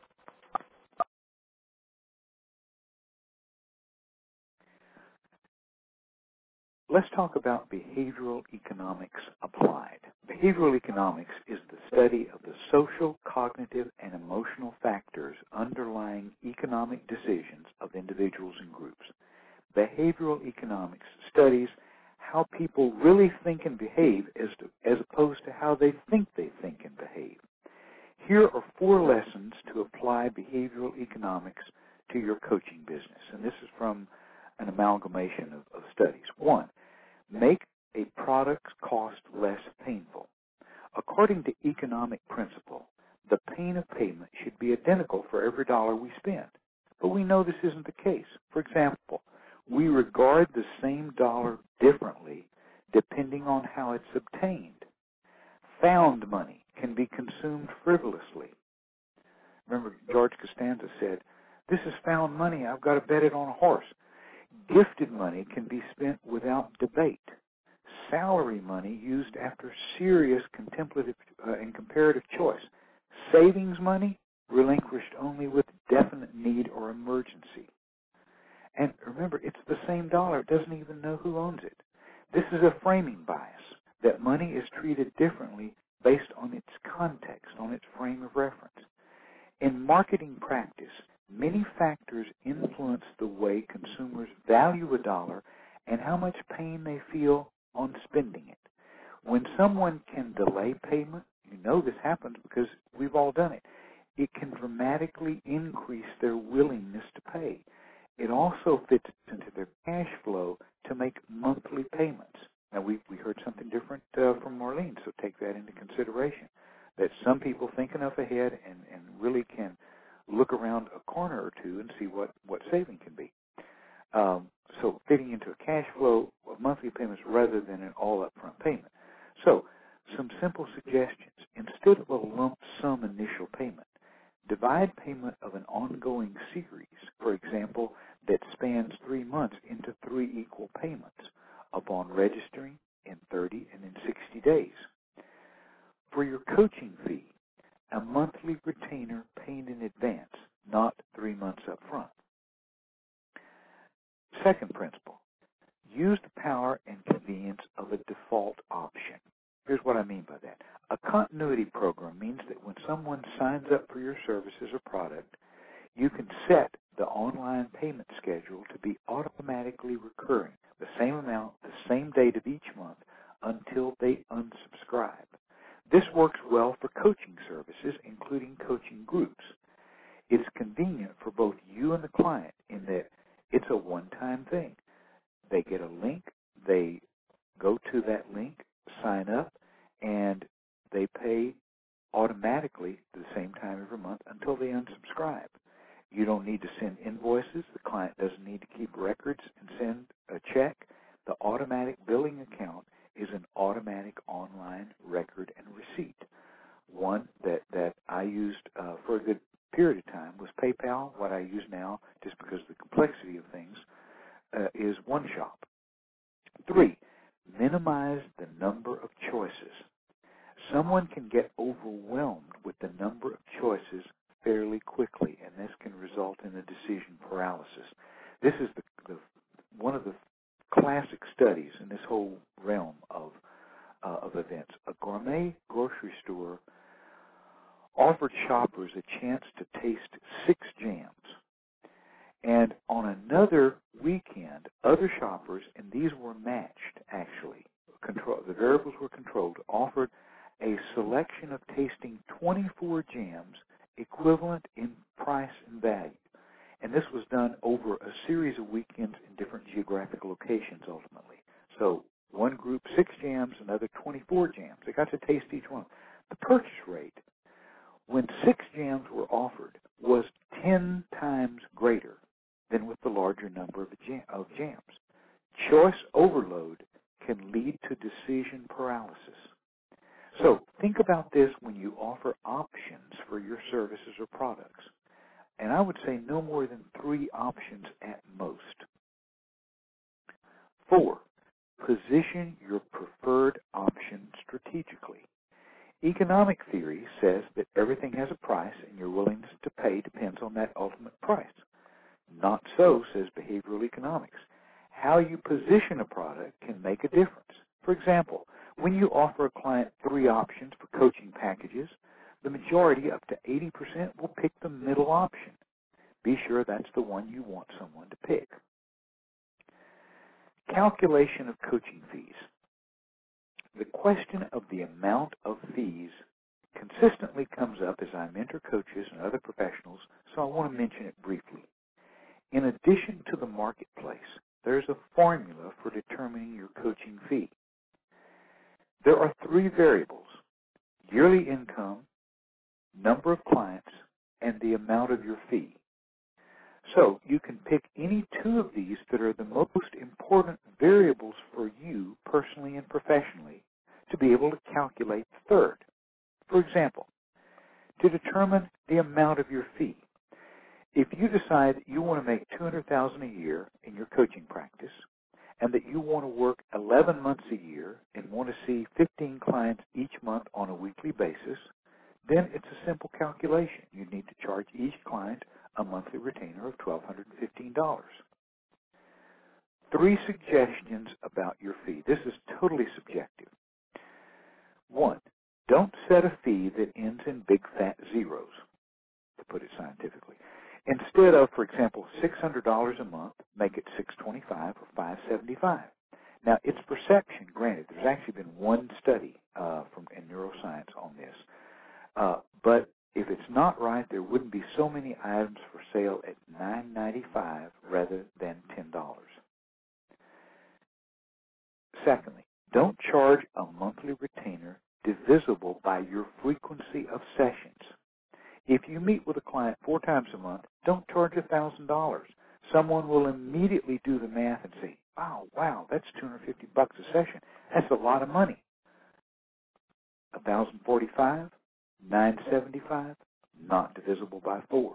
Let's talk about behavioral economics applied. Behavioral economics is the study of the social, cognitive, and emotional factors underlying economic decisions of individuals and groups. Behavioral economics studies how people really think and behave as, to, as opposed to how they think they think and behave. Here are four lessons to apply behavioral economics to your coaching business, and this is from an amalgamation of, of studies. One, make a product's cost less painful. According to economic principle, the pain of payment should be identical for every dollar we spend. But we know this isn't the case. For example, we regard the same dollar differently depending on how it's obtained. Found money can be consumed frivolously. Remember, George Costanza said, "This is found money. I've got to bet it on a horse." Gifted money can be spent without debate. Salary money used after serious contemplative uh, and comparative choice. Savings money relinquished only with definite need or emergency. And remember, it's the same dollar. It doesn't even know who owns it. This is a framing bias, that money is treated differently based on its context, on its frame of reference. In marketing practice, many factors influence the way consumers value a dollar and how much pain they feel on spending it. When someone can delay payment, you know this happens because we've all done it, it can dramatically increase their willingness to pay. It also fits into their cash flow to make monthly payments. Now, we we heard something different uh, from Marlene, so take that into consideration, that some people think enough ahead and, and really can look around a corner or two and see what, what saving can be. Um, so fitting into a cash flow of monthly payments rather than an all-upfront payment. So some simple suggestions. Instead of a lump sum initial payment, divide payment of an ongoing series, for example, that spans three months into three equal payments upon registering in thirty and in sixty days. For your coaching fee, a monthly retainer paid in advance, not three months up front. Second principle, use the power and convenience of a default option. Here's what I mean by that. A continuity program means that when someone signs up for your services or product, you can set the online payment schedule to be automatically recurring, the same amount, the same date of each month, until they unsubscribe. This works well for coaching services, including coaching groups. It's convenient for both you and the client in that it's a one-time thing. They get a link, they go to that link, sign up, and they pay automatically at the same time every month until they unsubscribe. You don't need to send invoices. The client doesn't need to keep records and send a check. The automatic billing account is an automatic online record and receipt. One that, that I used uh, for a good period of time was PayPal. What I use now, just because of the complexity of things, uh, is OneShop. Three, minimize the number of choices. Someone can get overwhelmed with the number of choices fairly quickly, and this can result in a decision paralysis. This is the, the one of the classic studies in this whole realm of uh, of events. A gourmet grocery store offered shoppers a chance to taste six jams. And on another weekend, other shoppers, and these were matched actually, control, the variables were controlled, offered a selection of tasting twenty-four jams equivalent in price and value. And this was done over a series of weekends in different geographic locations ultimately. So one group, six jams, another twenty-four jams. They got to taste each one. The purchase rate, when six jams were offered, was ten times greater than with the larger number of, jam, of jams. Choice overload can lead to decision paralysis. So think about this when you offer options for your services or products. And I would say no more than three options at most. Four, position your preferred option strategically. Economic theory says that everything has a price and your willingness to pay depends on that ultimate price. Not so, says behavioral economics. How you position a product can make a difference. For example, when you offer a client three options for coaching packages, the majority, up to eighty percent, will pick the middle option. Be sure that's the one you want someone to pick. Calculation of coaching fees. The question of the amount of fees consistently comes up as I mentor coaches and other professionals, so I want to mention it briefly. In addition to the marketplace, there's a formula for determining your coaching fee. There are three variables: yearly income, number of clients, and the amount of your fee. So you can pick any two of these that are the most important variables for you personally and professionally to be able to calculate the third. For example, to determine the amount of your fee, if you decide that you want to make two hundred thousand dollars a year in your coaching practice and that you want to work eleven months a year and want to see fifteen clients each month on a weekly basis, then it's a simple calculation. You need to charge each client a monthly retainer of one thousand two hundred fifteen dollars. Three suggestions about your fee. This is totally subjective. One, don't set a fee that ends in big fat zeros, to put it scientifically. Instead of, for example, six hundred dollars a month, make it six hundred twenty-five dollars or five hundred seventy-five dollars. Now, it's perception, granted. There's actually been one study uh, from in neuroscience on this. Uh, but if it's not right, there wouldn't be so many items for sale at nine ninety-five rather than ten dollars. Secondly, don't charge a monthly retainer divisible by your frequency of sessions. If you meet with a client four times a month, don't charge one thousand dollars. Someone will immediately do the math and say, oh, wow, that's two hundred fifty bucks a session. That's a lot of money. one thousand forty-five, nine seventy-five, not divisible by four.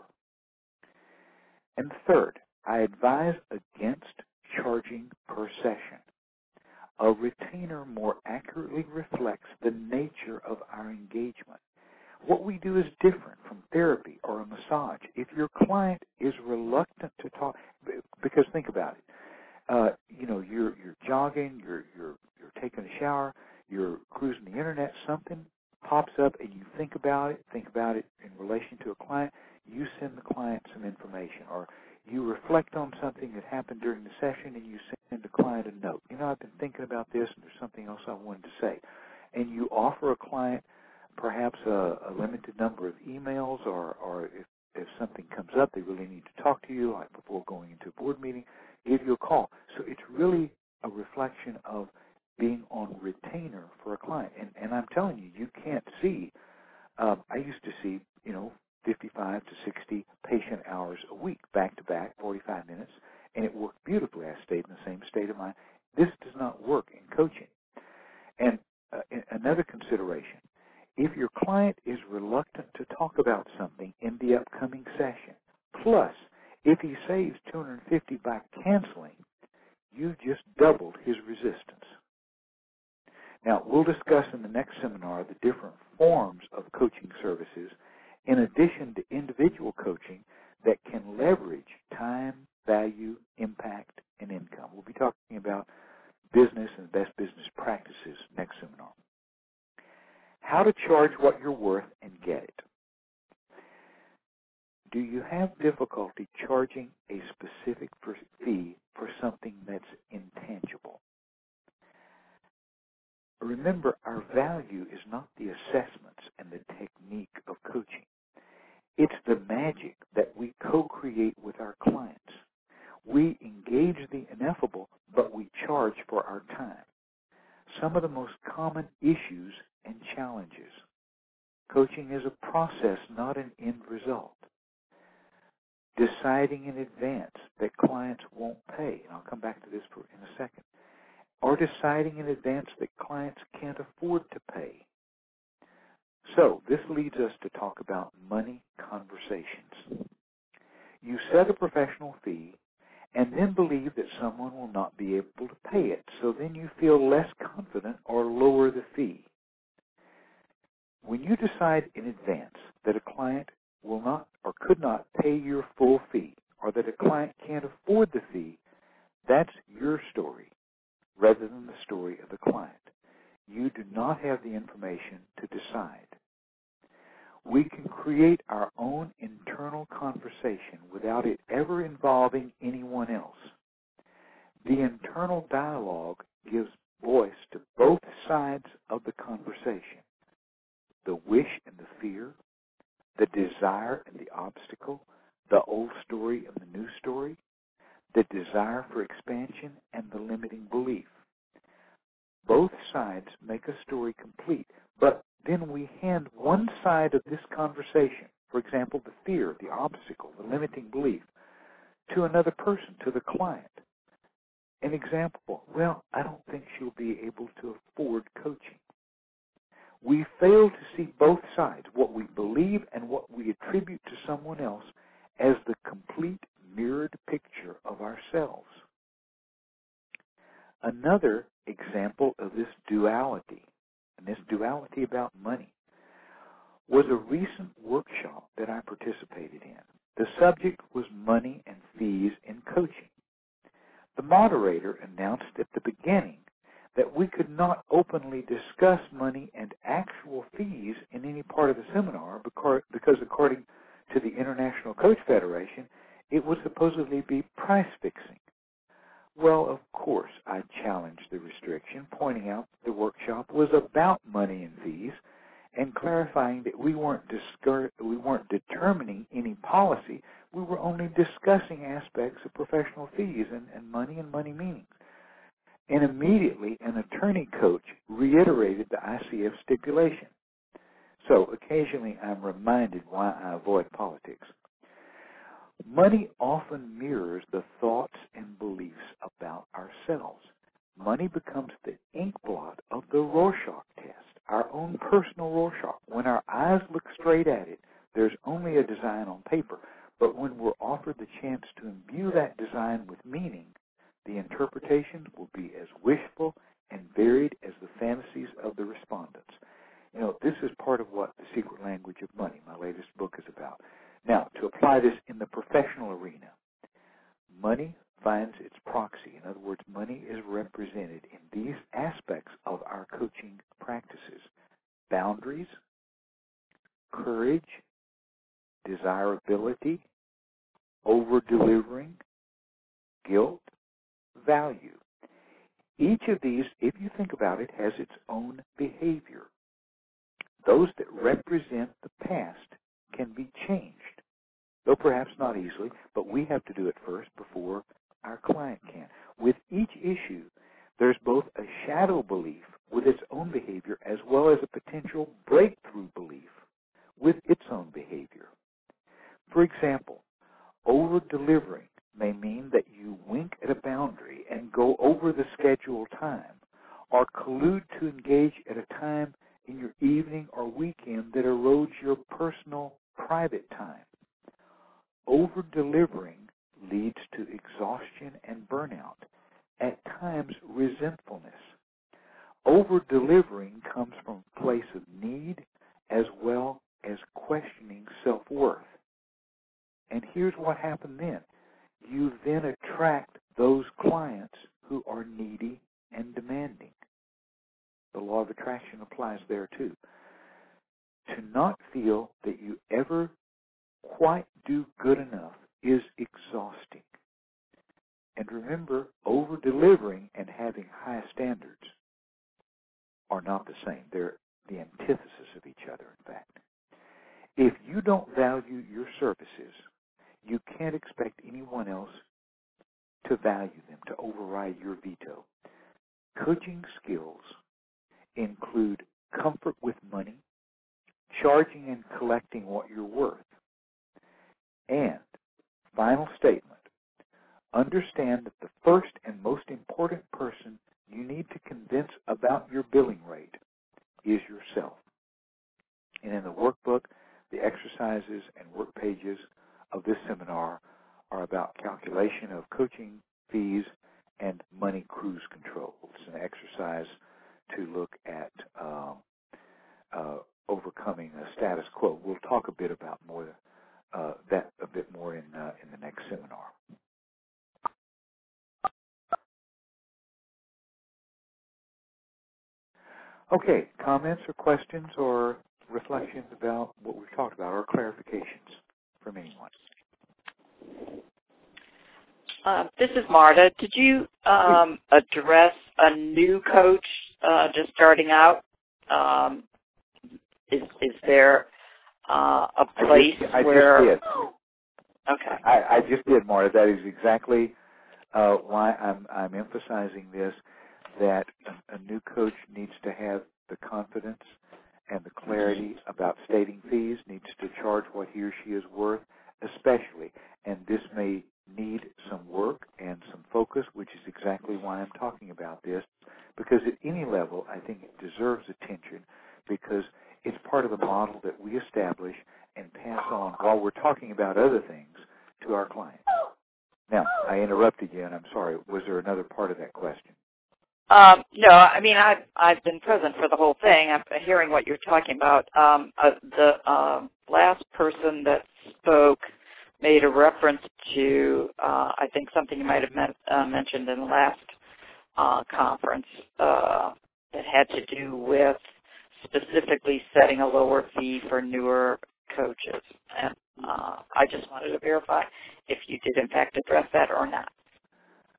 And third, I advise against charging per session. A retainer more accurately reflects the nature of our engagement. What we do is different from therapy or a massage. If your client is reluctant to talk, because think about it, uh, you know, you're you're jogging, you're you're you're taking a shower, you're cruising the internet, something pops up and you think about it, think about it in relation to a client, you send the client some information, or you reflect on something that happened during the session and you send the client a note. You know, I've been thinking about this and there's something else I wanted to say. And you offer a client perhaps a, a limited number of emails, or, or if, if something comes up, they really need to talk to you, like before going into a board meeting, give you a call. So it's really a reflection of being on retainer for a client. And, and I'm telling you, you can't see, um, I used to see, you know, fifty-five to sixty patient hours a week, back to back, forty-five minutes, and it worked beautifully. I stayed in the same state of mind. This does not work in coaching. And uh, another consideration, if your client is reluctant to talk about something in the upcoming session, plus if he saves two hundred fifty dollars by canceling, you've just doubled his resistance. Now, we'll discuss in the next seminar the different forms of coaching services in addition to individual coaching that can leverage time, value, impact, and income. We'll be talking about business and best business practices next seminar. How to charge what you're worth and get it. Do you have difficulty charging a specific fee for something that's intangible? Remember, our value is not the assessments and the technique of coaching. It's the magic that we co-create with our clients. We engage the ineffable, but we charge for our time. Some of the most common issues and challenges. Coaching is a process, not an end result. Deciding in advance that clients won't pay, and I'll come back to this for, in a second, or deciding in advance that clients can't afford to pay. So this leads us to talk about money conversations. You set a professional fee and then believe that someone will not be able to pay it, so then you feel less confident or lower the fee. When you decide in advance that a client will not or could not pay your full fee, or that a client can't afford the fee, that's your story rather than the story of the client. You do not have the information to decide. We can create our own internal conversation without it ever involving anyone else. The internal dialogue gives voice to both sides of the conversation. The wish and the fear, the desire and the obstacle, the old story and the new story, the desire for expansion and the limiting belief. Both sides make a story complete, but then we hand one side of this conversation, for example, the fear, the obstacle, the limiting belief, to another person, to the client. An example, well, I don't think she'll be able to afford coaching. We fail to see both sides, what we believe and what we attribute to someone else, as the complete mirrored picture of ourselves. Another example of this duality, and this duality about money, was a recent workshop that I participated in. The subject was money and fees in coaching. The moderator announced at the beginning that we could not openly discuss money and actual fees in any part of the seminar because according to the International Coach Federation, it would supposedly be price fixing. Well, of course, I challenged the restriction, pointing out that the workshop was about money and fees and clarifying that we weren't discur- we weren't determining any policy. We were only discussing aspects of professional fees and, and money and money meanings. And immediately, an attorney coach reiterated the I C F stipulation. So occasionally, I'm reminded why I avoid politics. Money often mirrors the thoughts and beliefs about ourselves. Money becomes the ink blot of the Rorschach test, our own personal Rorschach. When our eyes look straight at it, there's only a design on paper. But when we're offered the chance to imbue that design with meaning, the interpretations will be as wishful and varied as the fantasies of the respondents. You know, this is part of what The Secret Language of Money, my latest book, is about. Now, to apply this in the professional arena, money finds its proxy. In other words, money is represented in these aspects of our coaching practices: boundaries, courage, desirability, over-delivering, guilt, value. Each of these, if you think about it, has its own behavior. Those that represent the past can be changed, though perhaps not easily, but we have to do it first before our client can. With each issue, there's both a shadow belief with its own behavior as well as a potential breakthrough belief with its own behavior. For example, over-delivering may mean that you wink at a boundary and go over the scheduled time, or collude to engage at a time in your evening or weekend that erodes your personal, private time. Over-delivering leads to exhaustion and burnout, at times resentfulness. Over-delivering comes from a place of need as well as questioning self-worth. And here's what happened then. You then attract those clients who are needy and demanding. The law of attraction applies there too. To not feel that you ever quite do good enough is exhausting. And remember, over-delivering and having high standards are not the same. They're the antithesis of each other, in fact. If you don't value your services, you can't expect anyone else to value them, to override your veto. Coaching skills include comfort with money, charging and collecting what you're worth. And, final statement, understand that the first and most important person you need to convince about your billing rate is yourself. And in the workbook, the exercises and work pages of this seminar are about calculation of coaching fees and money cruise control. It's an exercise to look at um, uh, overcoming a status quo. We'll talk a bit about more uh, that a bit more in uh, in the next seminar. Okay, comments or questions or reflections about what we've talked about, or clarifications from anyone? Uh, this is Marta. Did you um, address a new coach uh, just starting out? Um, is is there uh, a place I just, I where? Just did. Okay. I, I just did, Marta. That is exactly uh, why I'm I'm emphasizing this. That a, a new coach needs to have the confidence and the clarity about stating fees, needs to charge what he or she is worth, especially. And this may need some work and some focus, which is exactly why I'm talking about this, because at any level, I think it deserves attention, because it's part of the model that we establish and pass on while we're talking about other things to our clients. Now, I interrupted you, and I'm sorry. Was there another part of that question? Um, no, I mean, I've, I've been present for the whole thing. I'm hearing what you're talking about. Um, uh, the uh, last person that spoke made a reference to, uh, I think, something you might have met, uh, mentioned in the last uh, conference uh, that had to do with specifically setting a lower fee for newer coaches. And uh, I just wanted to verify if you did, in fact, address that or not.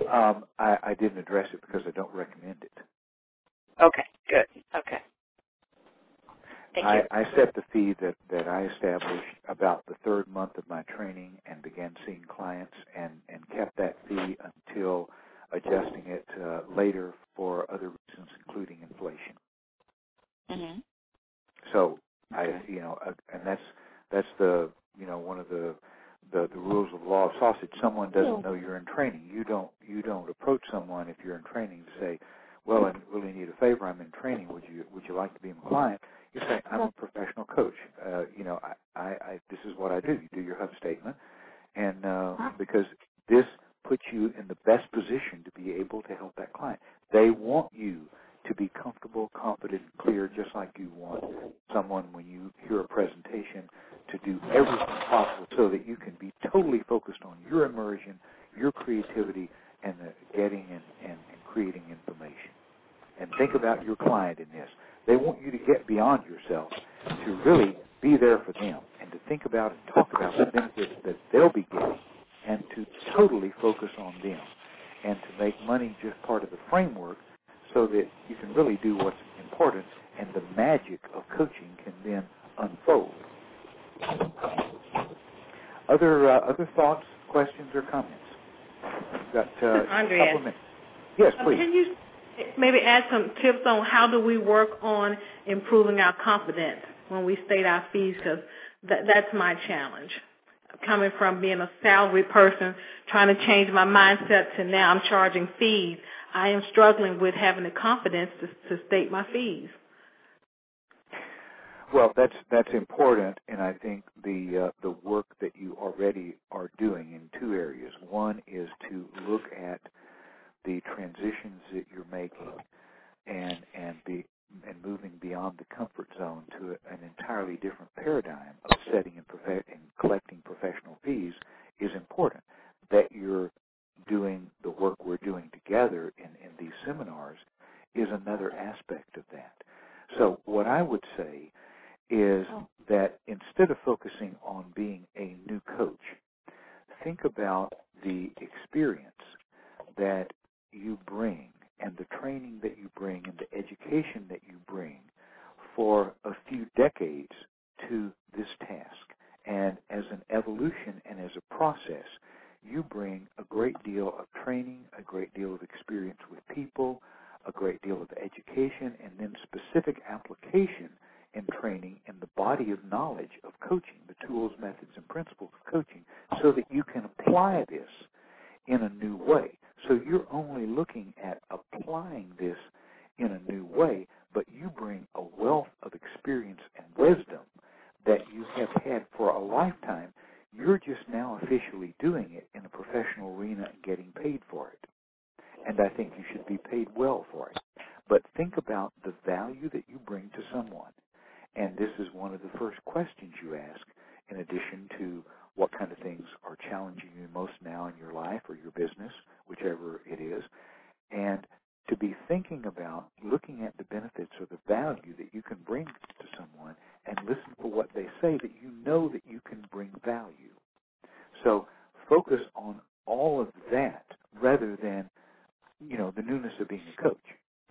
Um, I, I didn't address it because I don't recommend it. Okay, good. Okay. Thank I, you. I set the fee that, that I established about the third month of my training and began seeing clients and, and kept that fee until adjusting it uh, later for other reasons, including inflation. Mm-hmm. So Okay. I, you know, uh, and that's that's the, you know, one of the, the the rules of law of sausage. Someone doesn't know you're in training. You don't you don't approach someone if you're in training to say, well, I really need a favor. I'm in training. Would you would you like to be my client? You say, I'm a professional coach. Uh, you know, I, I, I this is what I do. You do your hub statement, and uh, because this puts you in the best position to be able to help that client. They want you to be comfortable, confident, and clear, just like you want someone when you hear a presentation to do everything possible so that you can be totally focused on your immersion, your creativity, and the getting and, and, and creating information. And think about your client in this. They want you to get beyond yourself, to really be there for them, and to think about and talk about the benefits that they'll be getting, and to totally focus on them, and to make money just part of the framework so that you can really do what's important, and the magic of coaching can then unfold. Other uh, other thoughts, questions, or comments? We've got uh, Andrea. a couple of minutes. Yes, Um, please. Can you maybe add some tips on how do we work on improving our confidence when we state our fees? Because that, that's my challenge. Coming from being a salary person, trying to change my mindset to now I'm charging fees, I am struggling with having the confidence to, to state my fees. Well, that's that's important, and I think the uh, the work that you already are doing in two areas. One is to look at the transitions that you're making, and and be and moving beyond the comfort zone to an entirely different paradigm of setting and, prof- and collecting professional fees is important. That you're doing the work we're doing together in, in these seminars is another aspect of that. So what I would say is that instead of focusing on being a new coach, think about the experience that you bring and the training that you bring and the education that you bring for a few decades to this task. And as an evolution and as a process, you bring a great deal of training, a great deal of experience with people, a great deal of education, and then specific application and training in the body of knowledge of coaching, the tools, methods, and principles of coaching, so that you can apply this in a new way. So you're only looking at applying this in a new way, but you bring a wealth of experience and wisdom that you have had for a lifetime. You're just now officially doing it in a professional arena and getting paid for it. And I think you should be paid well for it. But think about the value that you bring to someone. And this is one of the first questions you ask, in addition to what kind of things are challenging you most now in your life or your business, whichever it is, and to be thinking about looking at the benefits or the value that you can bring to someone and listen for what they say, that you know that you can bring value. So focus on all of that rather than, you know, the newness of being a coach.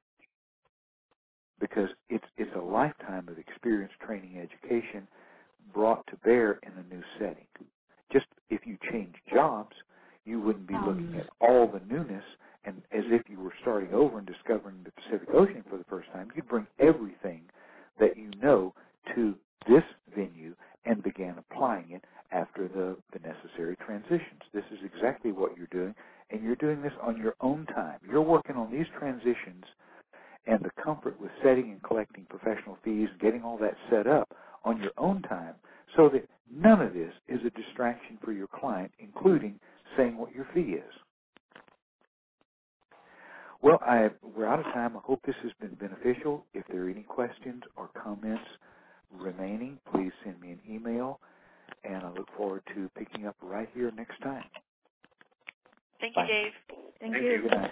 Because it's it's a lifetime of experience, training, education brought to bear in a new setting. Just if you change jobs, you wouldn't be looking at all the newness, and as if you were starting over and discovering the Pacific Ocean for the first time. You'd bring everything that you know to this venue and begin applying it after the, the necessary transitions. This is exactly what you're doing, and you're doing this on your own time. You're working on these transitions and the comfort with setting and collecting professional fees, getting all that set up on your own time, so that none of this is a distraction for your client, including saying what your fee is. Well, I, we're out of time. I hope this has been beneficial. If there are any questions or comments remaining, please send me an email, and I look forward to picking up right here next time. Thank Bye. you, Dave. Thank, Thank you. you. Good night.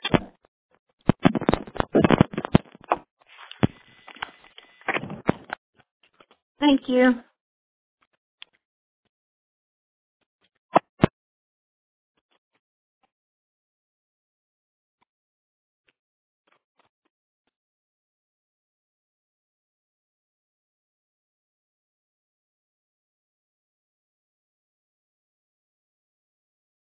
Thank you.